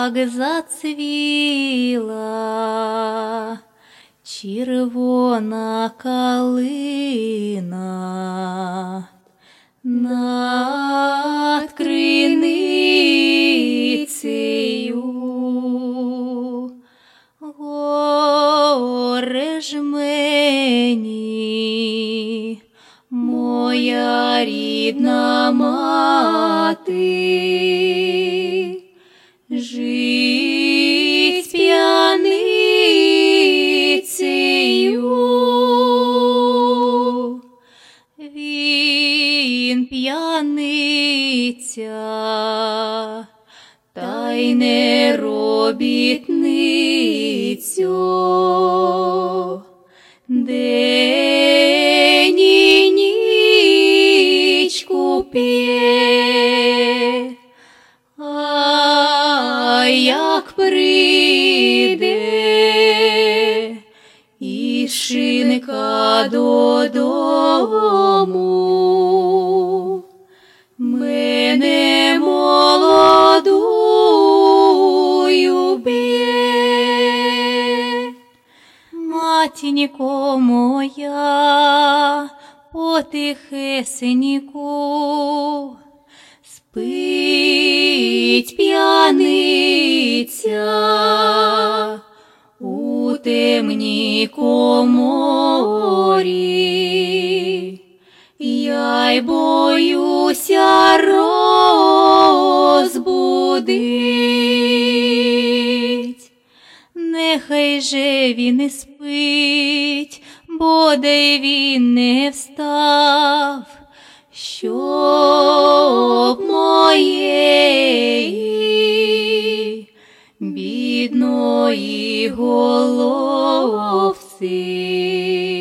як зацвіла червона калина над криницею. Горе ж мені, моя рідна мати, жить п'яницею. Він п'яниця, та й не робітницю. День і нічку п'є, а як прийде із шинка додому, мене молодую б'є. Матінько моя, потихесеньку, спить п'яниця у темній коморі. Я й боюся розбудить. Нехай же він і спить, бодай він не встав, щоб моєї бідної головці